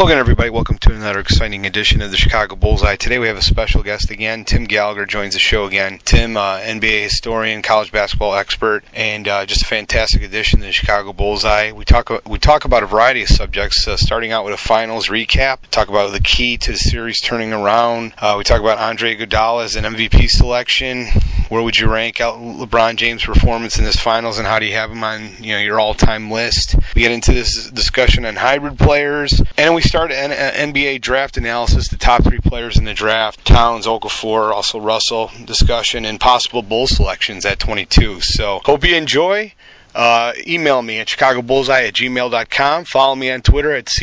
Hello again, everybody. Welcome to another exciting edition of the Chicago Bullseye. Today we have a special guest again. Tim Gallagher joins the show again. Tim, NBA historian, college basketball expert, and just a fantastic addition to the Chicago Bullseye. We talk about a variety of subjects, starting out with a finals recap, talk about the key to the series turning around. We talk about Andre Iguodala as an MVP selection. Where would you rank out LeBron James' performance in this finals, and how do you have him on your all-time list? We get into this discussion on hybrid players, and we start an NBA draft analysis, the top 3 players in the draft, Towns, Okafor, also Russell, discussion, and possible Bulls selections at 22. So hope you enjoy. Email me at chicagobullseye@gmail.com. Follow me on Twitter at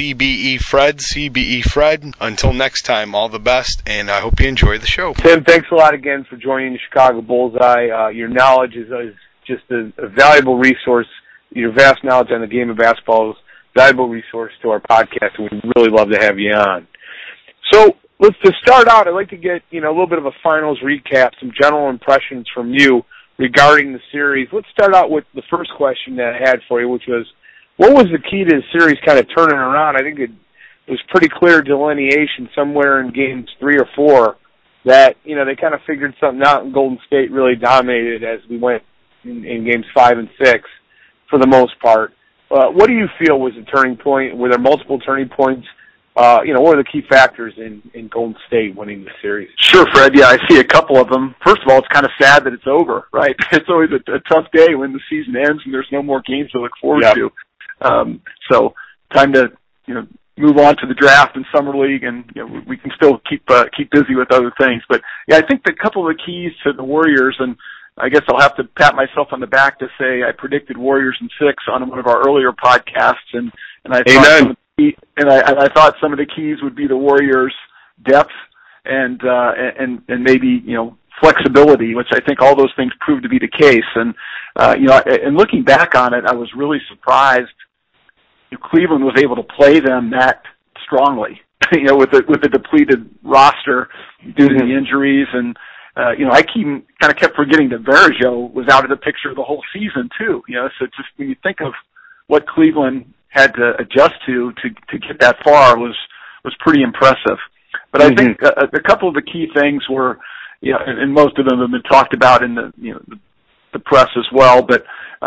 CBEFred. Until next time, all the best, and I hope you enjoy the show. Tim, thanks a lot again for joining the Chicago Bullseye. Your knowledge is just a valuable resource. Your vast knowledge on the game of basketball is a valuable resource to our podcast, and we'd really love to have you on. So let's just start out. I'd like to get a little bit of a finals recap, some general impressions from you regarding the series. Let's start out with the first question that I had for you, which was, what was the key to the series kind of turning around? I think it was pretty clear delineation somewhere in games 3 or 4 that, they kind of figured something out, and Golden State really dominated as we went in games 5 and 6 for the most part. What do you feel was the turning point? Were there multiple turning points? What are the key factors in Golden State winning the series? Sure, Fred. Yeah, I see a couple of them. First of all, it's kind of sad that it's over, right? It's always a tough day when the season ends and there's no more games to look forward to. So time to, move on to the draft and summer league, and we can still keep busy with other things. But yeah, I think the couple of the keys to the Warriors, and I guess I'll have to pat myself on the back to say I predicted Warriors in 6 on one of our earlier podcasts, and I thought I thought some of the keys would be the Warriors' depth and maybe flexibility, which I think all those things proved to be the case. And and looking back on it, I was really surprised Cleveland was able to play them that strongly. With the depleted roster due to the injuries, and I kept forgetting that Varejao was out of the picture the whole season too. So just when you think of what Cleveland had to adjust to get that far was pretty impressive. But I think a couple of the key things were, and most of them have been talked about in the press as well, but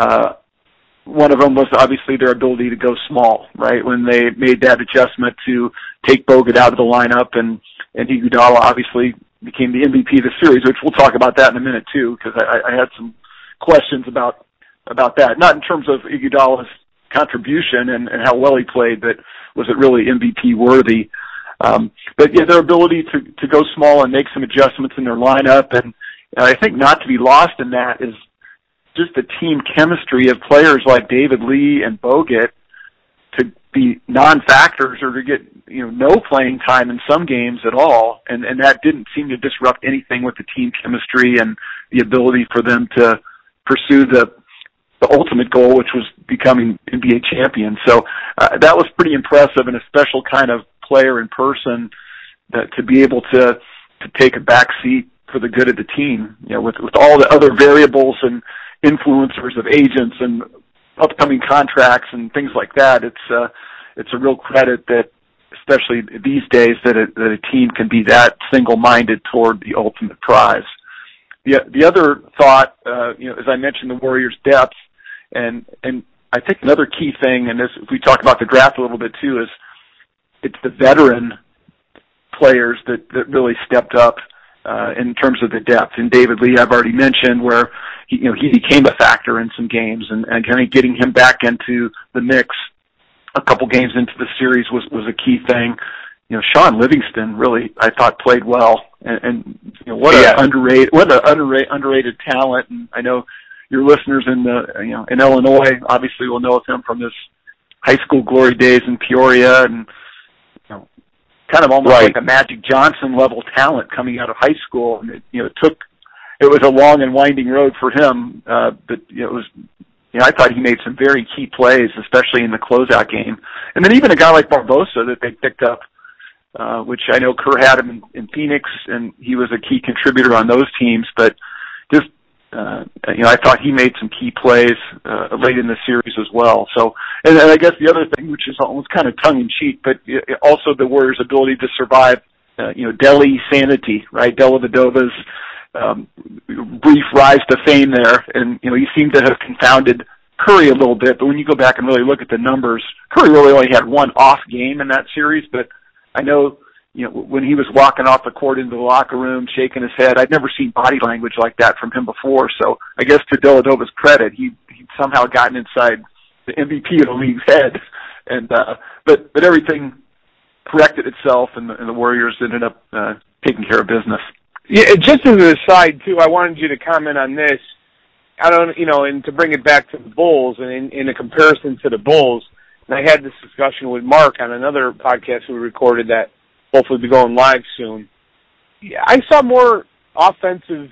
one of them was obviously their ability to go small, right? When they made that adjustment to take Bogut out of the lineup, and Iguodala obviously became the MVP of the series, which we'll talk about that in a minute too, because I had some questions about that. Not in terms of Iguodala's contribution and how well he played, but was it really MVP worthy? But yeah, their ability to go small and make some adjustments in their lineup, and I think not to be lost in that is just the team chemistry of players like David Lee and Bogut to be non-factors or to get no playing time in some games at all, and that didn't seem to disrupt anything with the team chemistry and the ability for them to pursue the ultimate goal, which was becoming NBA champions. So that was pretty impressive, and a special kind of player in person to be able to take a back seat for the good of the team. With all the other variables and influencers of agents and upcoming contracts and things like that, it's a real credit that, especially these days, that a team can be that single-minded toward the ultimate prize. The other thought, as I mentioned, the Warriors' depth, and I think another key thing, and this, if we talk about the draft a little bit too, is it's the veteran players that really stepped up in terms of the depth. And David Lee, I've already mentioned, where he became a factor in some games, and kind of getting him back into the mix a couple games into the series was a key thing. Sean Livingston really, I thought, played well, and what an underrated talent. And I know your listeners in Illinois obviously will know of him from his high school glory days in Peoria, and kind of almost like a Magic Johnson level talent coming out of high school. And it was a long and winding road for him, but it was. I thought he made some very key plays, especially in the closeout game. And then even a guy like Barbosa that they picked up, which I know Kerr had him in Phoenix, and he was a key contributor on those teams. But just I thought he made some key plays late in the series as well. So, and I guess the other thing, which is almost kind of tongue-in-cheek, but also the Warriors' ability to survive, Delhi sanity, right? Dellavedova's brief rise to fame there, and he seemed to have confounded Curry a little bit. But when you go back and really look at the numbers, Curry really only had one off game in that series. But I know, when he was walking off the court into the locker room, shaking his head, I'd never seen body language like that from him before. So I guess to Dellavedova's credit, he'd somehow gotten inside the MVP of the league's head, and but everything corrected itself, and the Warriors ended up taking care of business. Yeah, just as an aside, too, I wanted you to comment on this. I don't, and to bring it back to the Bulls, and in a comparison to the Bulls, and I had this discussion with Mark on another podcast we recorded that hopefully be going live soon. Yeah, I saw more offensive,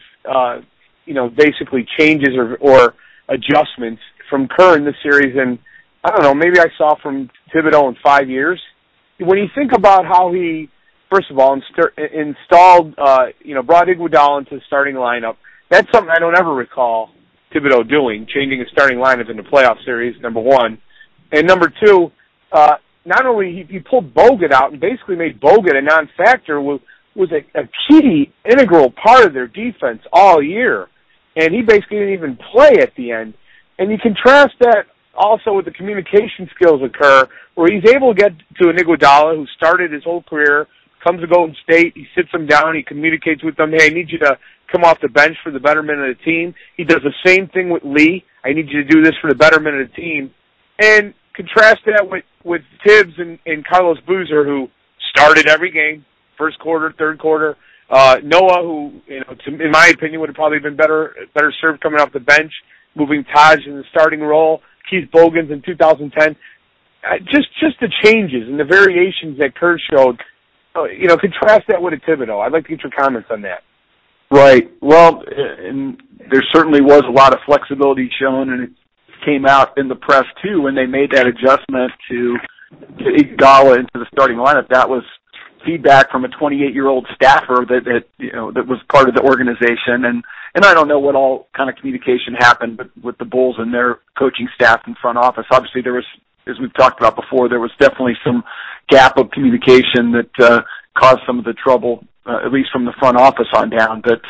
basically changes or adjustments from Kerr in this series than, I don't know, maybe I saw from Thibodeau in 5 years. When you think about how he, first of all, installed, brought Iguodala into the starting lineup, that's something I don't ever recall Thibodeau doing, changing a starting lineup in the playoff series, number one. And number two, not only he pulled Bogut out and basically made Bogut a non-factor, was a key, integral part of their defense all year. And he basically didn't even play at the end. And you contrast that also with the communication skills of Kerr, where he's able to get to an Iguodala who started his whole career, comes to Golden State, he sits him down, he communicates with them, hey, I need you to come off the bench for the betterment of the team. He does the same thing with Lee. I need you to do this for the betterment of the team. And contrast that with Tibbs and Carlos Boozer, who started every game, first quarter, third quarter. Noah, who, in my opinion, would have probably been better served coming off the bench, moving Taj in the starting role. Keith Bogans in 2010. Just the changes and the variations that Kerr showed. Contrast that with a Thibodeau. I'd like to get your comments on that. Right. Well, and there certainly was a lot of flexibility shown, and it came out in the press too when they made that adjustment to get Iguodala into the starting lineup. That was feedback from a 28-year-old staffer that was part of the organization, and I don't know what all kind of communication happened with the Bulls and their coaching staff and front office. Obviously, there was, as we've talked about before, there was definitely some gap of communication that caused some of the trouble, at least from the front office on down. But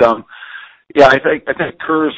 I think Kerr's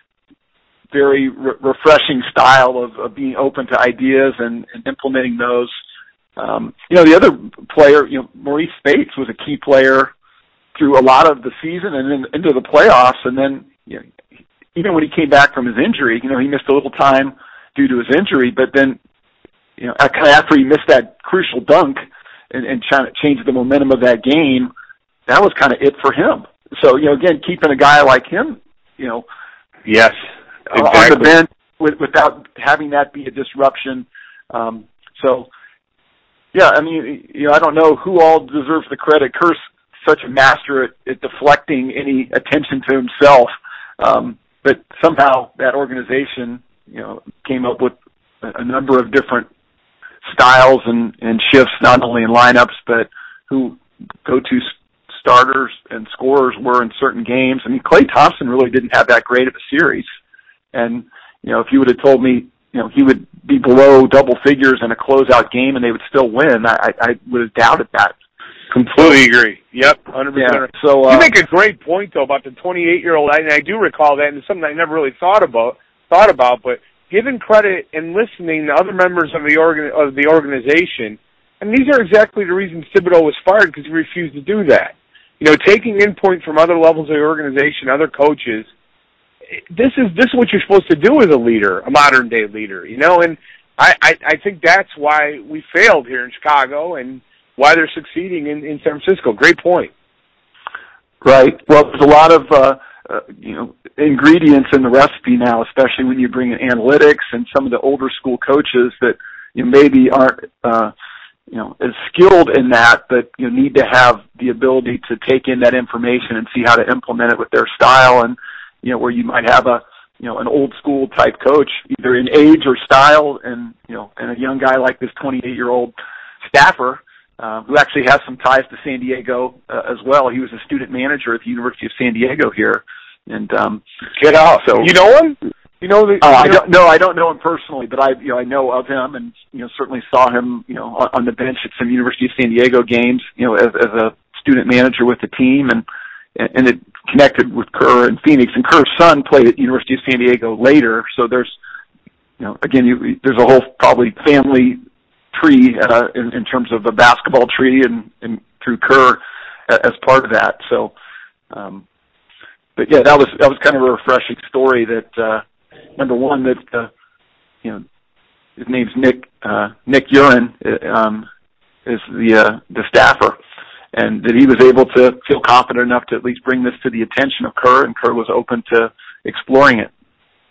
very refreshing style of being open to ideas and implementing those. The other player, Maurice Spates, was a key player through a lot of the season and then into the playoffs. And then, even when he came back from his injury, he missed a little time due to his injury. But then, kind of after he missed that crucial dunk and changed the momentum of that game, that was kind of it for him. So, again, keeping a guy like him, yes, exactly, on the bench without having that be a disruption. I don't know who all deserves the credit. Kerr's such a master at deflecting any attention to himself. But somehow that organization, came up with a number of different styles and shifts, not only in lineups, but who go-to starters and scorers were in certain games. I mean, Klay Thompson really didn't have that great of a series. And, if you would have told me, he would be below double figures in a closeout game and they would still win, I would have doubted that. Completely agree. Yep, 100%. Yeah, so you make a great point though about the 28-year-old, and I do recall that, and it's something I never really thought about. But given credit and listening to other members of the organization, and these are exactly the reasons Thibodeau was fired, because he refused to do that. Taking input from other levels of the organization, other coaches. This is what you're supposed to do as a leader, a modern day leader. And I think that's why we failed here in Chicago and why they're succeeding in San Francisco. Great point. Right. Well, there's a lot of ingredients in the recipe now, especially when you bring in analytics and some of the older school coaches that maybe aren't as skilled in that, but need to have the ability to take in that information and see how to implement it with their style. And where you might have an old school type coach, either in age or style, and a young guy like this 28-year-old staffer, who actually has some ties to San Diego as well. He was a student manager at the University of San Diego here. And get out. So you know him? You know the? I don't know him personally, but I know of him, and certainly saw him on the bench at some University of San Diego games, as a student manager with the team, and it connected with Kerr in Phoenix. And Kerr's son played at University of San Diego later, so there's there's a whole probably family tree in terms of the basketball tree and through Kerr as part of that. So, but yeah, that was kind of a refreshing story. That number one, that his name's Nick Urin, is the staffer, and that he was able to feel confident enough to at least bring this to the attention of Kerr, and Kerr was open to exploring it.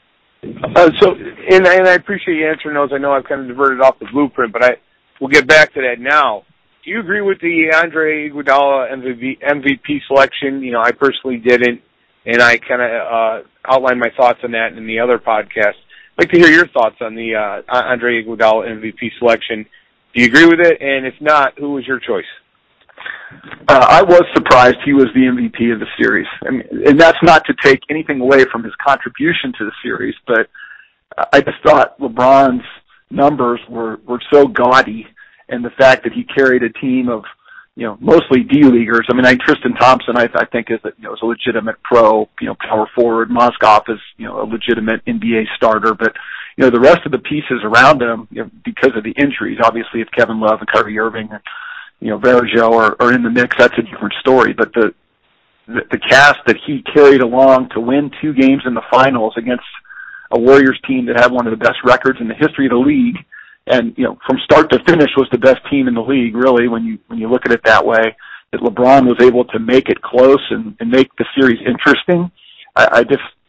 And I appreciate you answering those. I know I've kind of diverted off the blueprint, but we'll get back to that now. Do you agree with the Andre Iguodala MVP selection? I personally didn't, and I kind of outlined my thoughts on that in the other podcast. I'd like to hear your thoughts on the Andre Iguodala MVP selection. Do you agree with it? And if not, who was your choice? I was surprised he was the MVP of the series. I mean, and that's not to take anything away from his contribution to the series, but I just thought LeBron's numbers were so gaudy, and the fact that he carried a team of, mostly D-leaguers. I mean, Tristan Thompson, I think is a legitimate pro, power forward. Mozgov is, a legitimate NBA starter, but, the rest of the pieces around him, because of the injuries, obviously if Kevin Love and Kyrie Irving Varejao are in the mix, that's a different story. But the cast that he carried along to win 2 games in the finals against a Warriors team that had one of the best records in the history of the league, and from start to finish was the best team in the league, really, when you look at it that way, that LeBron was able to make it close and make the series interesting. I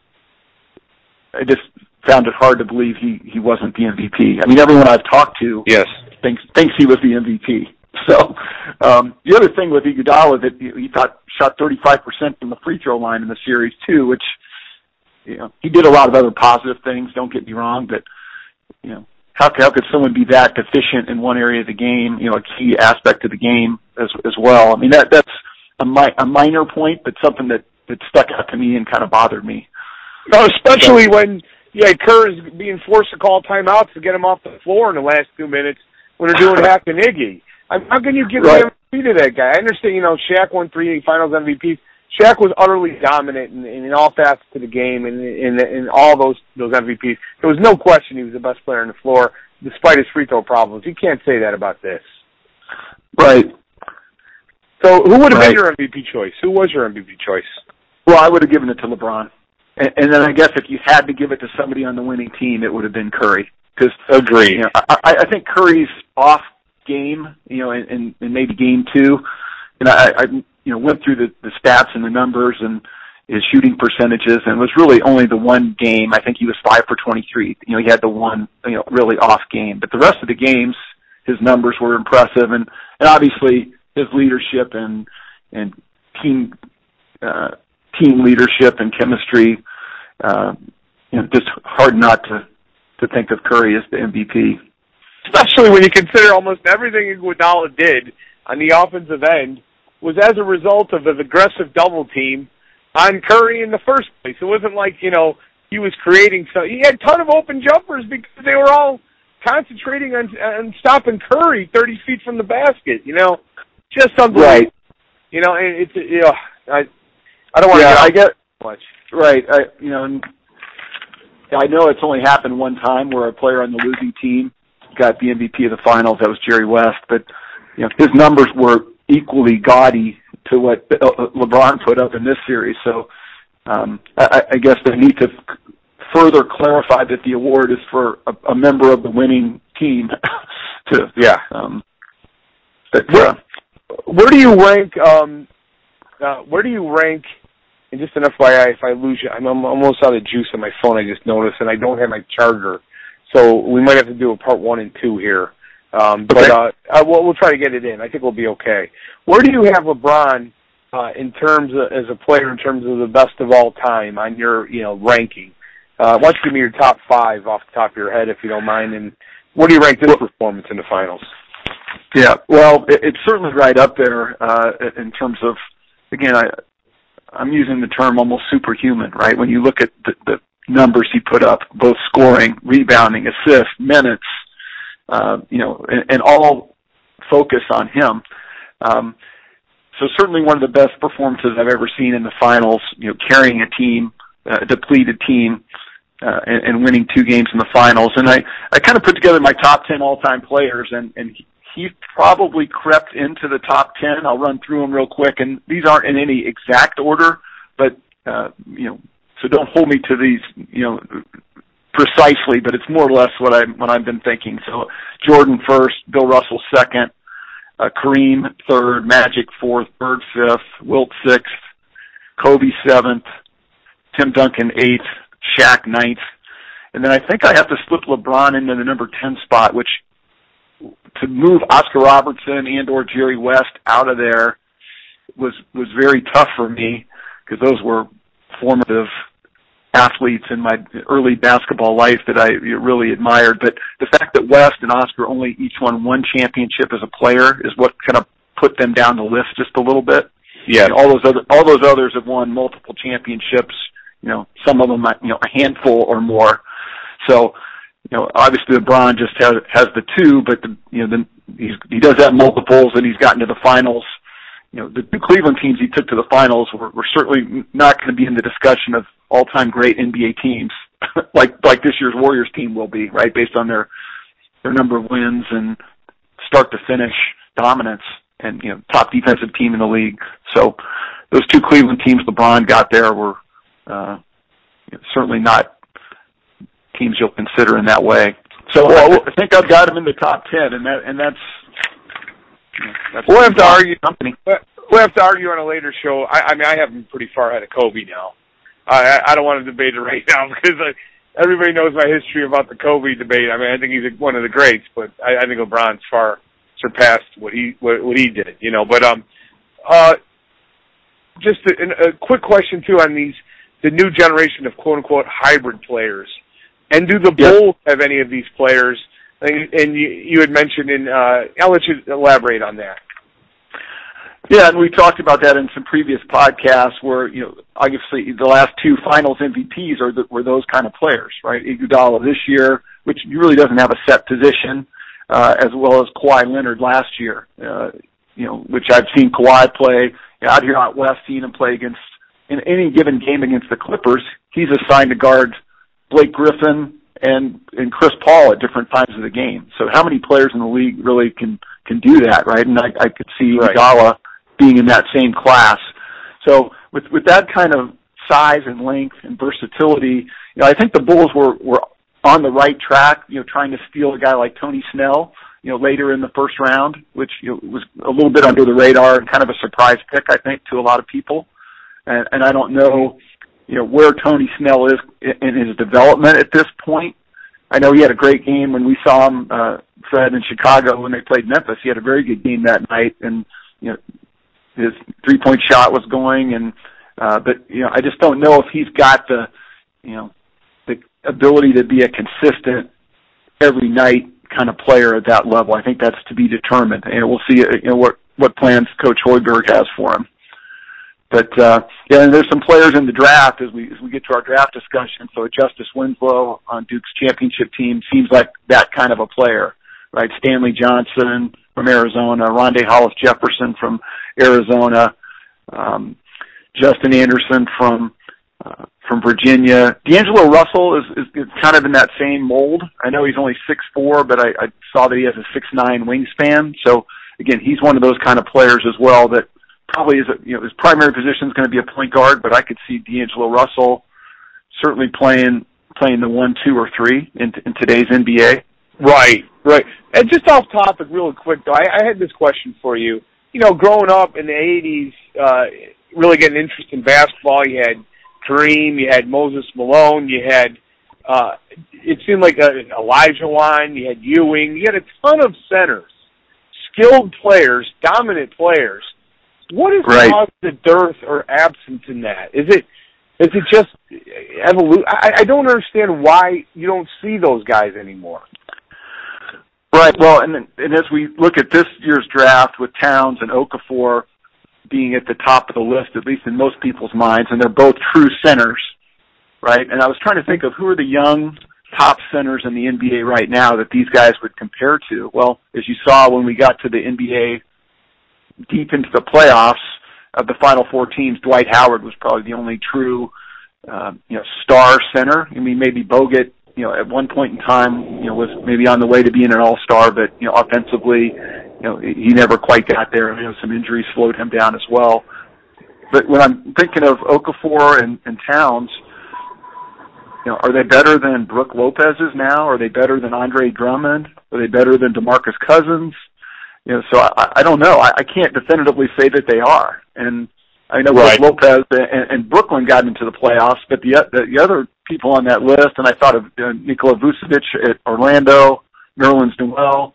just found it hard to believe he wasn't the MVP. I mean, everyone I've talked to thinks he was the MVP. So the other thing with Iguodala that he shot 35% from the free throw line in the series too, which he did a lot of other positive things. Don't get me wrong, but how could someone be that deficient in one area of the game? A key aspect of the game as well. I mean that's a minor point, but something that stuck out to me and kind of bothered me. No, especially when Kerr is being forced to call timeouts to get him off the floor in the last 2 minutes when they're doing hack and Iggy. How can you give the MVP to that guy? I understand, Shaq won 3 Finals MVPs. Shaq was utterly dominant in all facets of the game and in all those MVPs. There was no question he was the best player on the floor, despite his free throw problems. You can't say that about this. Right. So who would have been your MVP choice? Who was your MVP choice? Well, I would have given it to LeBron. And then I guess if you had to give it to somebody on the winning team, it would have been Curry. Agreed. I think Curry's off game, and maybe game 2. And I went through the stats and the numbers and his shooting percentages, and it was really only the one game. I think he was 5 for 23. He had the one, really off game. But the rest of the games, his numbers were impressive, and obviously his leadership and team leadership and chemistry. Just hard not to think of Curry as the MVP. Especially when you consider almost everything Iguodala did on the offensive end was as a result of an aggressive double team on Curry in the first place. It wasn't like, he was creating he had a ton of open jumpers because they were all concentrating on stopping Curry 30 feet from the basket, just unbelievable. Right. I don't want to get much. Right. I know it's only happened one time where a player on the losing team got the MVP of the finals. That was Jerry West, but his numbers were equally gaudy to what LeBron put up in this series. So I guess they need to further clarify that the award is for a member of the winning team. Where do you rank? And just an FYI, if I lose you, I'm almost out of juice on my phone. I just noticed, and I don't have my charger, so we might have to do a part 1 and 2 here. But we'll try to get it in. I think we'll be okay. Where do you have LeBron in terms of, as a player, in terms of the best of all time on your ranking? Why don't you give me your top 5 off the top of your head, if you don't mind, and where do you rank this performance in the finals? Yeah, well, it's certainly right up there in terms of, again, I'm using the term almost superhuman, right? When you look at the numbers he put up, both scoring, rebounding, assists, minutes, and all focus on him. So certainly one of the best performances I've ever seen in the finals, carrying a team, a depleted team, and winning 2 games in the finals. And I kind of put together my top 10 all-time players, and he probably crept into the top 10. I'll run through them real quick, and these aren't in any exact order, but, so don't hold me to these, precisely, but it's more or less what I've been thinking. So Jordan first, Bill Russell second, Kareem third, Magic fourth, Bird fifth, Wilt sixth, Kobe seventh, Tim Duncan eighth, Shaq ninth, and then I think I have to slip LeBron into the number 10 spot, which to move Oscar Robertson and or Jerry West out of there was very tough for me, because those were formative athletes in my early basketball life that I really admired. But the fact that West and Oscar only each won 1 championship as a player is what kind of put them down the list just a little bit. Yeah. All those others have won multiple championships. Some of them, a handful or more. So, obviously LeBron just has the 2, but he does have multiples, and he's gotten to the finals. The 2 Cleveland teams he took to the finals were certainly not going to be in the discussion of all-time great NBA teams, like this year's Warriors team will be, right, based on their number of wins and start to finish dominance and top defensive team in the league. So those 2 Cleveland teams LeBron got there were certainly not teams you'll consider in that way. So I think I've got him in the top 10, and that's we'll have to argue. We'll have to argue on a later show. I have him pretty far ahead of Kobe now. I don't want to debate it right now, because everybody knows my history about the Kobe debate. I think he's one of the greats, but I think LeBron's far surpassed what he did. But just a quick question too on the new generation of quote unquote hybrid players. And do the Bulls have any of these players? And you had mentioned I'll let you elaborate on that. Yeah, and we talked about that in some previous podcasts where, obviously the last 2 finals MVPs were those kind of players, right? Iguodala this year, which really doesn't have a set position, as well as Kawhi Leonard last year, which I've seen Kawhi play out here out west, seeing him play against, in any given game against the Clippers, he's assigned to guard Blake Griffin and Chris Paul at different times of the game. So how many players in the league really can do that, right? And I could see Iguodala being in that same class. So with that kind of size and length and versatility, I think the Bulls were on the right track, trying to steal a guy like Tony Snell, later in the first round, which was a little bit under the radar and kind of a surprise pick, I think, to a lot of people. And I don't know, where Tony Snell is in his development at this point. I know he had a great game when we saw him, Fred, in Chicago when they played Memphis. He had a very good game that night, and his 3-point shot was going, and but I just don't know if he's got the ability to be a consistent every night kind of player at that level. I think that's to be determined, and we'll see what plans Coach Hoiberg has for him. But and there's some players in the draft as we get to our draft discussion. So Justice Winslow on Duke's championship team seems like that kind of a player, right? Stanley Johnson from Arizona, Rondae Hollis Jefferson from Arizona, Justin Anderson from Virginia. D'Angelo Russell is kind of in that same mold. I know he's only 6'4", but I saw that he has a 6'9" wingspan. So again, he's one of those kind of players as well that probably is his primary position is going to be a point guard, but I could see D'Angelo Russell certainly playing the 1, 2, or 3 in today's NBA. Right. And just off topic, real quick though, I had this question for you. Growing up in the 80s, really getting interest in basketball, you had Kareem, you had Moses Malone, you had, it seemed like Elijah Wan, you had Ewing, you had a ton of centers, skilled players, dominant players. What is caused the dearth or absence in that? Is it just evolution? I don't understand why you don't see those guys anymore. Right. Well, and as we look at this year's draft with Towns and Okafor, being at the top of the list, at least in most people's minds, and they're both true centers, right? And I was trying to think of who are the young top centers in the NBA right now that these guys would compare to. Well, as you saw when we got to the NBA deep into the playoffs, of the Final Four teams, Dwight Howard was probably the only true, star center. I mean, maybe Bogut, at one point in time, was maybe on the way to being an all-star, but, offensively, he never quite got there. Some injuries slowed him down as well. But when I'm thinking of Okafor and Towns, are they better than Brook Lopez's now? Are they better than Andre Drummond? Are they better than DeMarcus Cousins? So I don't know. I can't definitively say that they are. And I know Brook Lopez and Brooklyn got into the playoffs, but the other people on that list, and I thought of Nikola Vucevic at Orlando, Nerlens Noel,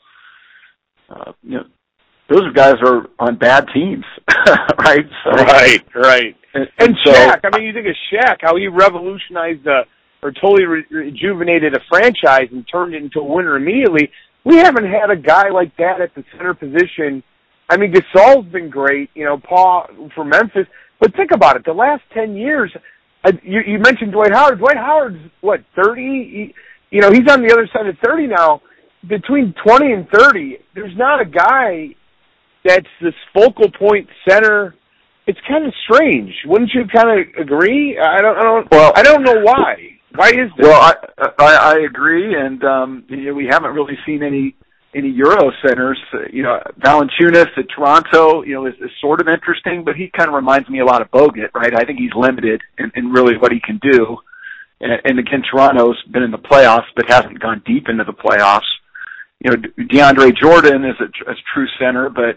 those guys are on bad teams, right? So, right. And so, Shaq, I mean, you think of Shaq, how he revolutionized or totally rejuvenated a franchise and turned it into a winner immediately. We haven't had a guy like that at the center position. I mean, Gasol's been great, Paul for Memphis. But think about it. The last 10 years, you mentioned Dwight Howard. Dwight Howard's, 30? He's on the other side of 30 now. Between 20 and 30, there's not a guy that's this focal point center. It's kind of strange. Wouldn't you kind of agree? I don't know why. Why is this? Well, I agree, and we haven't really seen any Euro centers. Valanciunas at Toronto, is sort of interesting, but he kind of reminds me a lot of Bogut, right? I think he's limited in really what he can do. And again, Toronto's been in the playoffs, but hasn't gone deep into the playoffs. DeAndre Jordan is a true center, but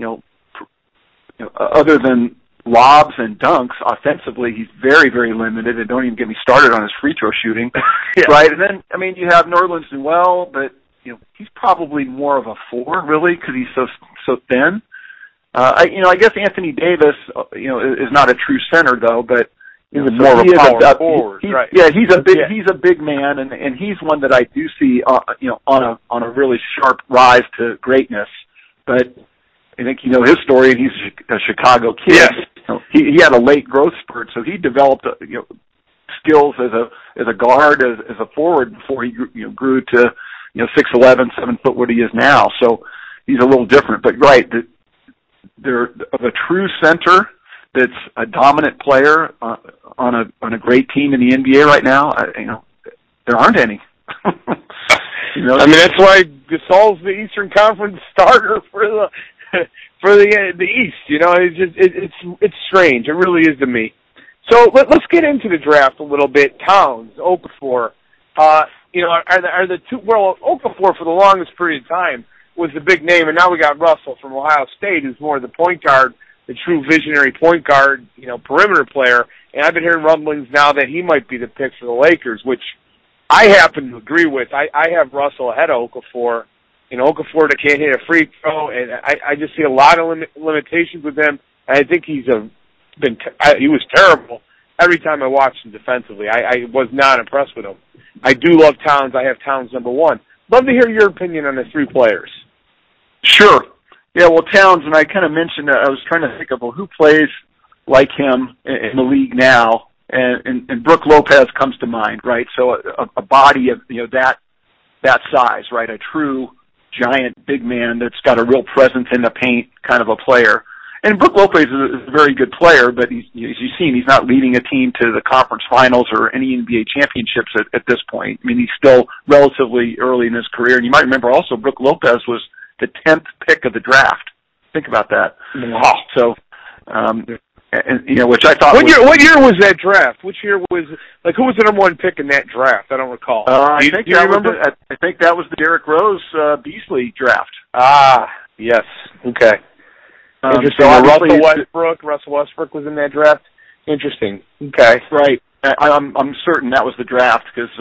other than lobs and dunks, offensively, he's very, very limited, and don't even get me started on his free throw shooting, right? And then, you have Nerlens Noel, but, he's probably more of a 4, really, because he's so thin. I guess Anthony Davis, is not a true center, though, but he's more of a power forward, right? Yeah, he's a big man, and he's one that I do see, on a really sharp rise to greatness, but I think his story, and he's a Chicago kid. Yes. He had a late growth spurt, so he developed skills as a guard, as a forward before he grew to 6'11", 7 foot what he is now. So he's a little different. But they're of a true center that's a dominant player on a great team in the NBA right now. There aren't any. That's why Gasol's the Eastern Conference starter for the East. It's strange. It really is to me. So let's get into the draft a little bit. Towns, Okafor, are the two? Well, Okafor for the longest period of time was the big name, and now we got Russell from Ohio State, who's more the point guard, the true visionary point guard, perimeter player. And I've been hearing rumblings now that he might be the pick for the Lakers, which I happen to agree with. I have Russell ahead of Okafor. Okafor that can't hit a free throw, and I just see a lot of limitations with him. And I think he was terrible every time I watched him defensively. I was not impressed with him. I do love Towns. I have Towns number 1. Love to hear your opinion on the 3 players. Sure. Yeah, well, Towns, and I kind of mentioned, I was trying to think of who plays like him in the league now, and Brook Lopez comes to mind, right? So a body of that size, right? A true giant big man that's got a real presence in the paint kind of a player. And Brook Lopez is a very good player, but as you've seen, he's not leading a team to the conference finals or any NBA championships at this point. I mean, he's still relatively early in his career. And you might remember also Brook Lopez was the 10th pick of the draft. Think about that. Wow. So, which I thought What year was that draft? Which year was, who was the number 1 pick in that draft? I don't recall. I think that was the Derrick Rose Beasley draft. Ah, yes. Okay. Interesting. Russell Westbrook was in that draft. Interesting. Okay. Right. I'm certain that was the draft because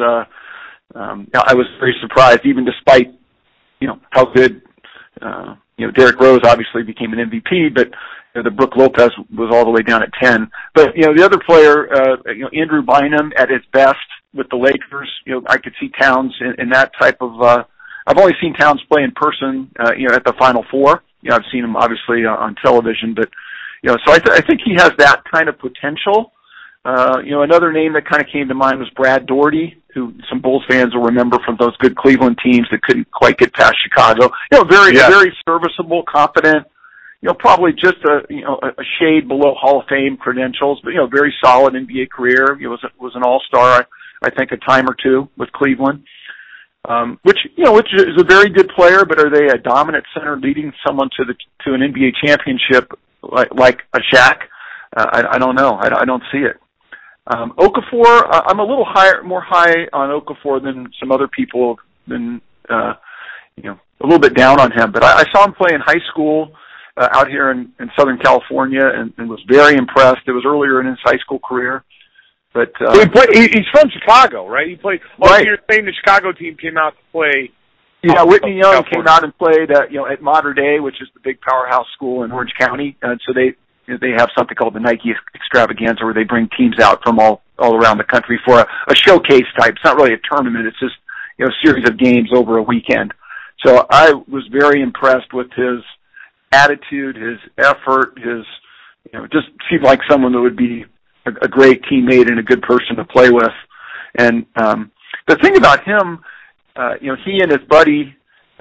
I was very surprised, even despite how good Derrick Rose obviously became an MVP, but the Brook Lopez was all the way down at 10. But the other player, Andrew Bynum at his best with the Lakers. I could see Towns in that type of. I've only seen Towns play in person, at the Final Four. I've seen him obviously on television, but So I think he has that kind of potential. Another name that kind of came to mind was Brad Daugherty, who some Bulls fans will remember from those good Cleveland teams that couldn't quite get past Chicago. Very serviceable, competent. Probably just a shade below Hall of Fame credentials, but very solid NBA career. He was an All-Star, I think, a time or two with Cleveland. Which is a very good player, but are they a dominant center leading someone to an NBA championship like a Shaq? I don't know. I don't see it. Okafor, I'm a little more high on Okafor than some other people have been, a little bit down on him. But I saw him play in high school out here in Southern California and was very impressed. It was earlier in his high school career. But he's from Chicago, right? He played. Right. You're saying the Chicago team came out to play. Yeah, Whitney Young came out and played at Mater Dei, which is the big powerhouse school in Orange County. And so they have something called the Nike Extravaganza, where they bring teams out from all around the country for a showcase type. It's not really a tournament. It's just a series of games over a weekend. So I was very impressed with his attitude, his effort, his just seemed like someone that would be a great teammate and a good person to play with. And the thing about him, he and his buddy,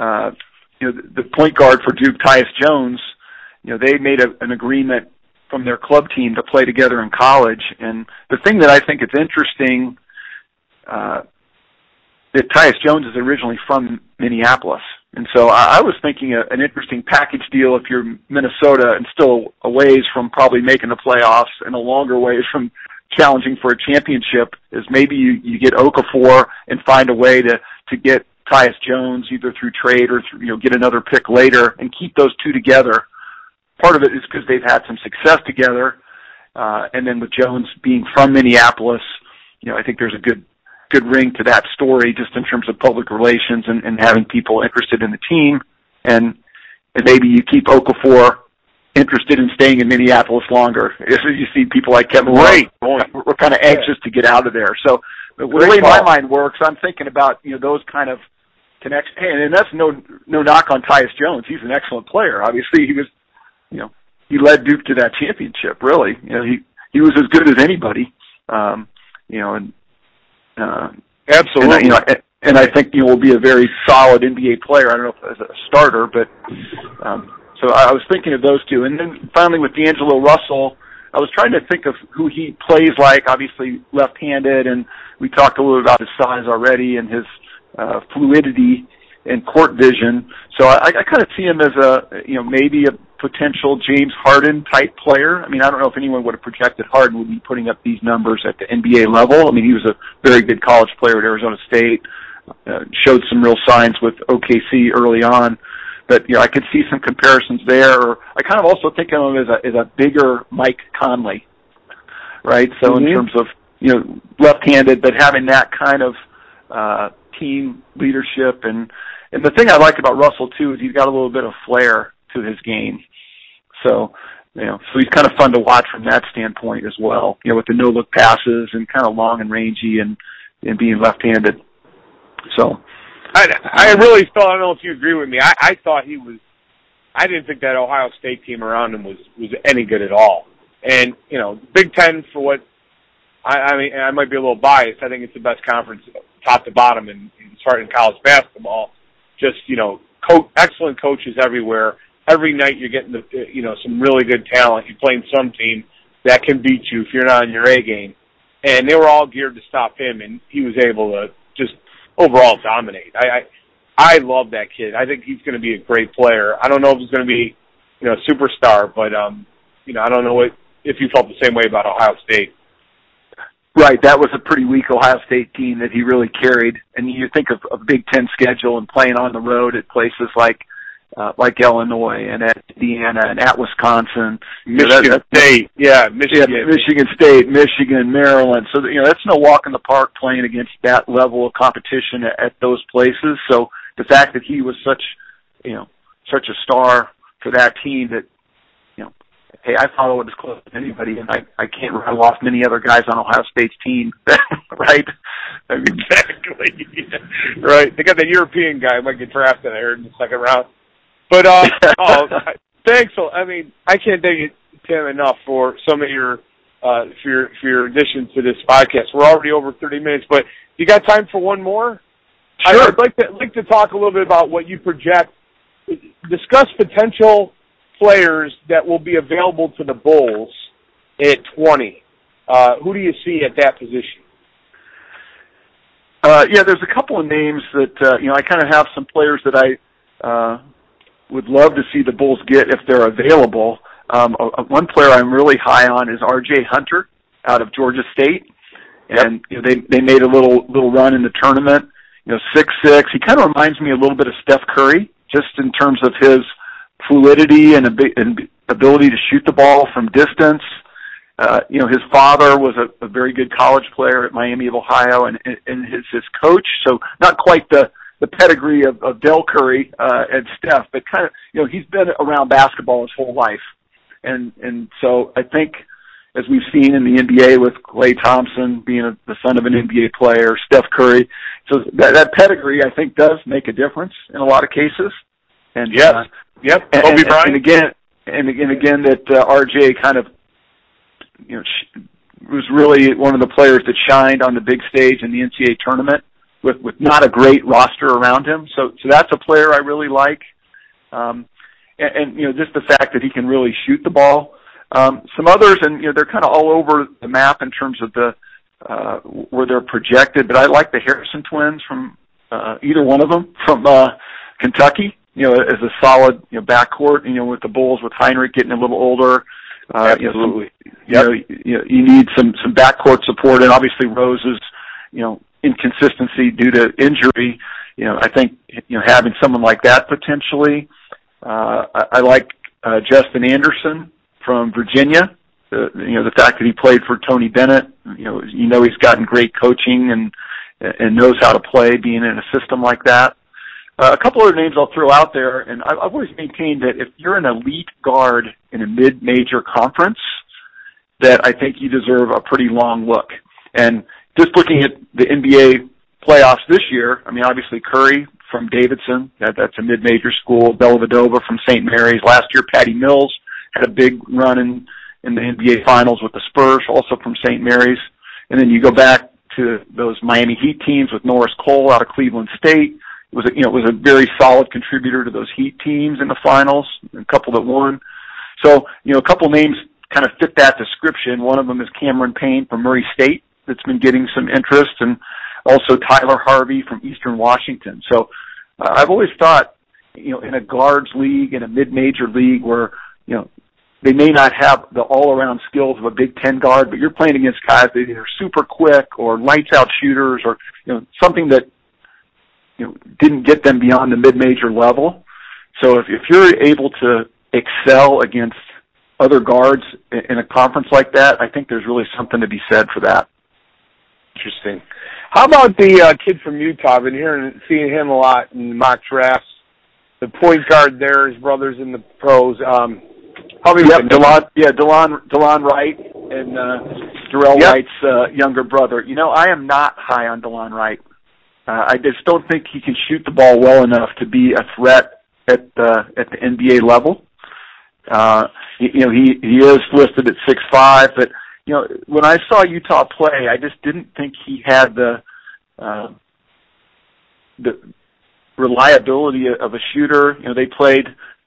the point guard for Duke, Tyus Jones, they made an agreement from their club team to play together in college. And the thing that I think is interesting, that Tyus Jones is originally from Minneapolis. And so I was thinking an interesting package deal if you're Minnesota and still a ways from probably making the playoffs and a longer ways from challenging for a championship is maybe you get Okafor and find a way to get Tyus Jones either through trade or through, get another pick later and keep those two together. Part of it is because they've had some success together. And then with Jones being from Minneapolis, I think there's a good ring to that story just in terms of public relations and having people interested in the team. And maybe you keep Okafor interested in staying in Minneapolis longer. You see people like Kevin Love, we're kind of anxious to get out of there. So the way my mind works, I'm thinking about, those kind of connections. And that's no knock on Tyus Jones. He's an excellent player. Obviously, he was, he led Duke to that championship, really. He was as good as anybody, absolutely. And I think will be a very solid NBA player. I don't know if as a starter, but so I was thinking of those two. And then finally with D'Angelo Russell, I was trying to think of who he plays like. Obviously left-handed, and we talked a little about his size already and his fluidity and court vision. So I kind of see him as maybe a potential James Harden type player. I mean, I don't know if anyone would have projected Harden would be putting up these numbers at the NBA level. I mean, he was a very good college player at Arizona State, showed some real signs with OKC early on. But, I could see some comparisons there. Or I kind of also think of him as a bigger Mike Conley, right? So in terms of, left-handed, but having that kind of team leadership. And the thing I like about Russell, too, is he's got a little bit of flair to his game. So, so he's kind of fun to watch from that standpoint as well, with the no-look passes and kind of long and rangy and being left-handed. So I really thought, I don't know if you agree with me, I thought I didn't think that Ohio State team around him was any good at all. And, Big Ten, for what, I mean, I might be a little biased, I think it's the best conference top to bottom in college basketball. Just, excellent coaches everywhere. Every night you're getting some really good talent. You're playing some team that can beat you if you're not on your A game. And they were all geared to stop him, and he was able to just overall dominate. I love that kid. I think he's going to be a great player. I don't know if he's going to be, a superstar, but I don't know if you felt the same way about Ohio State. Right, that was a pretty weak Ohio State team that he really carried. And you think of a Big Ten schedule and playing on the road at places like Illinois and at Indiana and at Wisconsin, Michigan State, Michigan State, Michigan, Maryland. So that's no walk in the park playing against that level of competition at those places. So the fact that he was such a star for that team that. Hey, I follow it as close as anybody, and I can't rattle off many other guys on Ohio State's team, right? I mean, exactly. Right. They got that European guy who might get drafted, I heard, in the second round. But, thanks. I mean, I can't tell you, Tim, enough for some of your for your additions to this podcast. We're already over 30 minutes, but you got time for one more? Sure. I'd like to talk a little bit about what you project. Discuss potential players that will be available to the Bulls at 20. Who do you see at that position? Yeah, there's a couple of names that, I kind of have some players that I would love to see the Bulls get if they're available. One player I'm really high on is R.J. Hunter out of Georgia State. And they made a little run in the tournament. 6'6". He kind of reminds me a little bit of Steph Curry, just in terms of his fluidity and ability to shoot the ball from distance. His father was a very good college player at Miami of Ohio, and his coach. So not quite the pedigree of Del Curry and Steph, but kind of he's been around basketball his whole life, and so I think, as we've seen in the NBA with Klay Thompson being the son of an NBA player, Steph Curry. So that pedigree, I think, does make a difference in a lot of cases. And yes, Kobe Bryant. And again, that RJ kind of, was really one of the players that shined on the big stage in the NCAA tournament with not a great roster around him. So that's a player I really like. And just the fact that he can really shoot the ball. Some others, and they're kind of all over the map in terms of the where they're projected. But I like the Harrison twins from either one of them from Kentucky. As a solid backcourt. With the Bulls, with Heinrich getting a little older. Absolutely. You need some backcourt support, and obviously Rose's inconsistency due to injury. I think having someone like that potentially. I like Justin Anderson from Virginia. The fact that he played for Tony Bennett, he's gotten great coaching and knows how to play being in a system like that. A couple other names I'll throw out there, and I've always maintained that if you're an elite guard in a mid-major conference, that I think you deserve a pretty long look. And just looking at the NBA playoffs this year, obviously Curry from Davidson, that's a mid-major school, Dellavedova from St. Mary's. Last year, Patty Mills had a big run in the NBA Finals with the Spurs, also from St. Mary's. And then you go back to those Miami Heat teams with Norris Cole out of Cleveland State. It was a very solid contributor to those Heat teams in the finals, a couple that won. So, a couple names kind of fit that description. One of them is Cameron Payne from Murray State that's been getting some interest, and also Tyler Harvey from Eastern Washington. So I've always thought, in a guards league, in a mid-major league where, they may not have the all-around skills of a Big Ten guard, but you're playing against guys that are super quick or lights-out shooters or, something that, didn't get them beyond the mid-major level. So if you're able to excel against other guards in a conference like that, I think there's really something to be said for that. Interesting. How about the kid from Utah? I've been seeing him a lot in mock drafts. The point guard there, his brother's in the pros. DeLon Wright and Darrell Wright's younger brother. I am not high on DeLon Wright. I just don't think he can shoot the ball well enough to be a threat at the NBA level. He is listed at 6'5", but when I saw Utah play, I just didn't think he had the reliability of a shooter. They played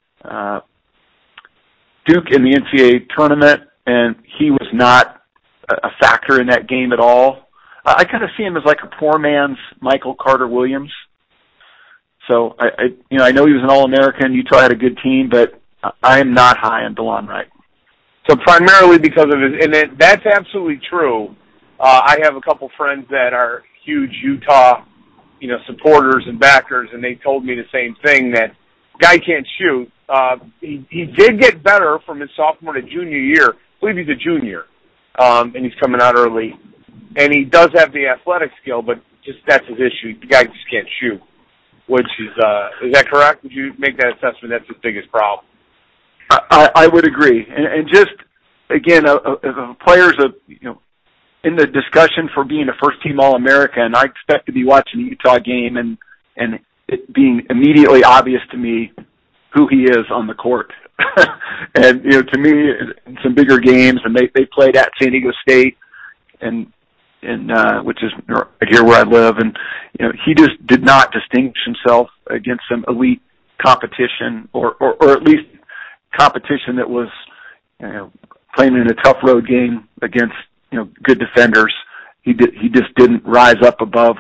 Duke in the NCAA tournament, and he was not a factor in that game at all. I kind of see him as like a poor man's Michael Carter-Williams. So I know he was an All-American. Utah had a good team, but I am not high on DeLon Wright. So primarily because of his, and that's absolutely true. I have a couple friends that are huge Utah, supporters and backers, and they told me the same thing, that guy can't shoot. He did get better from his sophomore to junior year. I believe he's a junior, and he's coming out early. And he does have the athletic skill, but that's his issue. The guy just can't shoot, which is that correct? Would you make that assessment? That's his biggest problem. I would agree. And just, again, if players in the discussion for being a first-team All-American, I expect to be watching a Utah game and it being immediately obvious to me who he is on the court. And, to me, in some bigger games, and they played at San Diego State, and which is right here where I live, and, he just did not distinguish himself against some elite competition, or at least competition that was, playing in a tough road game against, good defenders. He just didn't rise up above,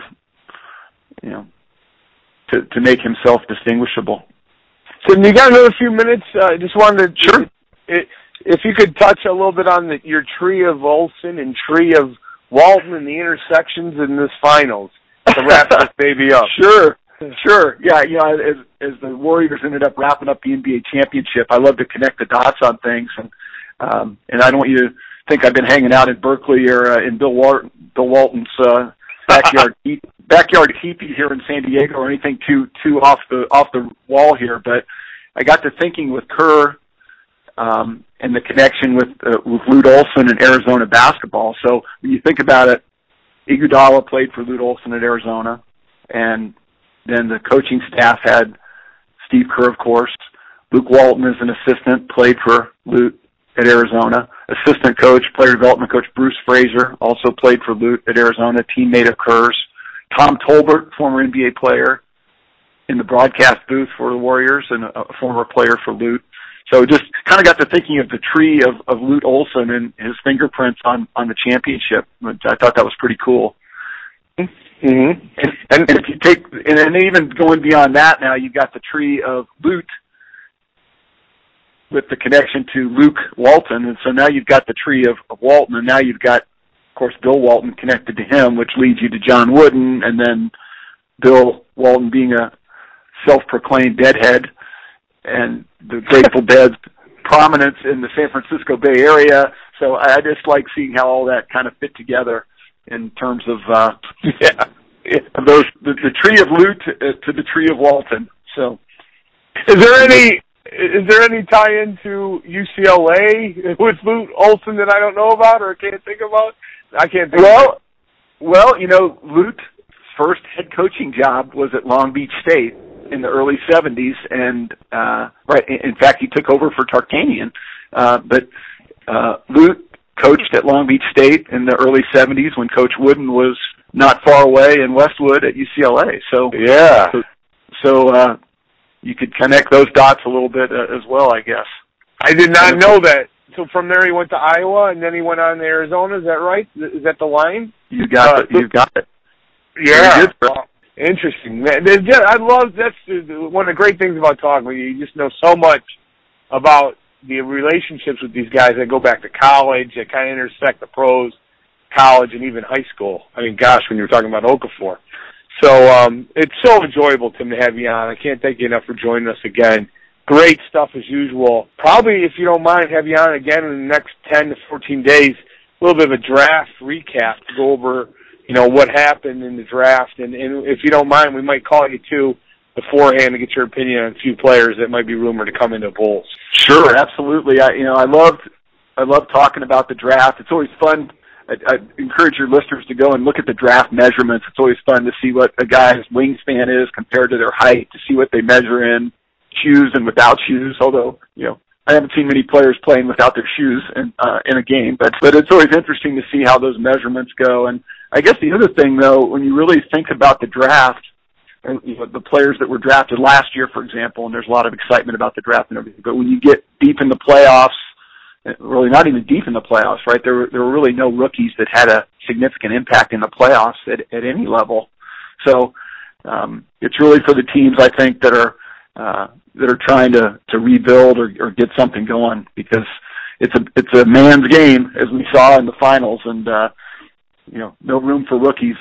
to make himself distinguishable. So you got another few minutes. I just wanted to... Sure. If you could touch a little bit on your tree of Olsen and tree of Walton and the intersections in this finals to wrap this baby up. Sure. Yeah, as the Warriors ended up wrapping up the NBA championship, I love to connect the dots on things, and I don't want you to think I've been hanging out in Berkeley or in Bill Walton's backyard teepee here in San Diego or anything too off the wall here. But I got to thinking with Kerr and the connection with Lute Olson and Arizona basketball. So when you think about it, Iguodala played for Lute Olson at Arizona, and then the coaching staff had Steve Kerr, of course. Luke Walton is an assistant, played for Lute at Arizona. Assistant coach, player development coach Bruce Fraser, also played for Lute at Arizona, teammate of Kerr's. Tom Tolbert, former NBA player, in the broadcast booth for the Warriors and a former player for Lute. So just kind of got to thinking of the tree of Lute Olson and his fingerprints on the championship. I thought that was pretty cool. Mm-hmm. And if you take, and even going beyond that now, you've got the tree of Lute with the connection to Luke Walton. And so now you've got the tree of Walton, and now you've got, of course, Bill Walton connected to him, which leads you to John Wooden, and then Bill Walton being a self-proclaimed deadhead, and the Grateful Dead's prominence in the San Francisco Bay Area. So I just like seeing how all that kind of fit together in terms of the tree of Lute to the tree of Walton. So, is there any tie-in to UCLA with Lute Olson that I don't know about or can't think about? I can't think. Well, Lute's first head coaching job was at Long Beach State in the early 70s, and in fact, he took over for Tarkanian. But Lute coached at Long Beach State in the early 70s when Coach Wooden was not far away in Westwood at UCLA. So you could connect those dots a little bit as well, I guess. I did not know that. So from there he went to Iowa, and then he went on to Arizona. Is that right? Is that the line? You got it. You got it. Yeah. Interesting. I love, that's one of the great things about talking with you. You just know so much about the relationships with these guys that go back to college, that kind of intersect the pros, college, and even high school. I mean, gosh, when you were talking about Okafor. So it's so enjoyable, Tim, to have you on. I can't thank you enough for joining us again. Great stuff as usual. Probably, if you don't mind, have you on again in the next 10 to 14 days, a little bit of a draft recap to go over, what happened in the draft. And if you don't mind, we might call you, too, beforehand to get your opinion on a few players that might be rumored to come into Bulls. Sure, absolutely. I love talking about the draft. It's always fun. I encourage your listeners to go and look at the draft measurements. It's always fun to see what a guy's wingspan is compared to their height, to see what they measure in shoes and without shoes, although, I haven't seen many players playing without their shoes in a game, but it's always interesting to see how those measurements go. And I guess the other thing, though, when you really think about the draft, and the players that were drafted last year, for example, and there's a lot of excitement about the draft and everything, but when you get deep in the playoffs, really not even deep in the playoffs, right, there were really no rookies that had a significant impact in the playoffs at any level. So it's really for the teams, I think, that are trying to rebuild or get something going, because it's a man's game, as we saw in the finals, and no room for rookies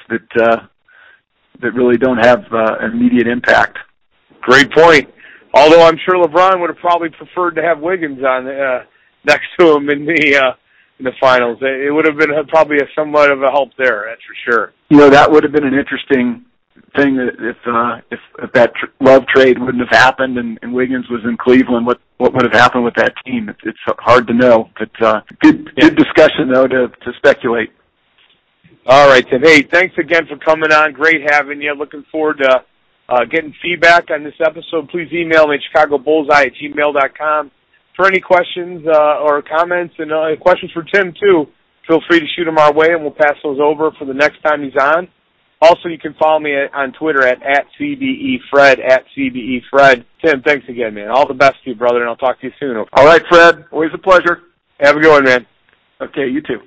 that really don't have an immediate impact. Great point. Although I'm sure LeBron would have probably preferred to have Wiggins on next to him in the finals. It would have been probably somewhat of a help there, that's for sure. That would have been an interesting thing if that Love trade wouldn't have happened and Wiggins was in Cleveland. What would have happened with that team? It's hard to know. But good discussion, though, to speculate. All right, Tim. Hey, thanks again for coming on. Great having you. Looking forward to getting feedback on this episode, please email me at chicagobullseye@gmail.com. For any questions or comments and questions for Tim, too, feel free to shoot them our way, and we'll pass those over for the next time he's on. Also, you can follow me on Twitter at CBEFred, at CBEFred. Tim, thanks again, man. All the best to you, brother, and I'll talk to you soon. Okay? All right, Fred. Always a pleasure. Have a good one, man. Okay, you too.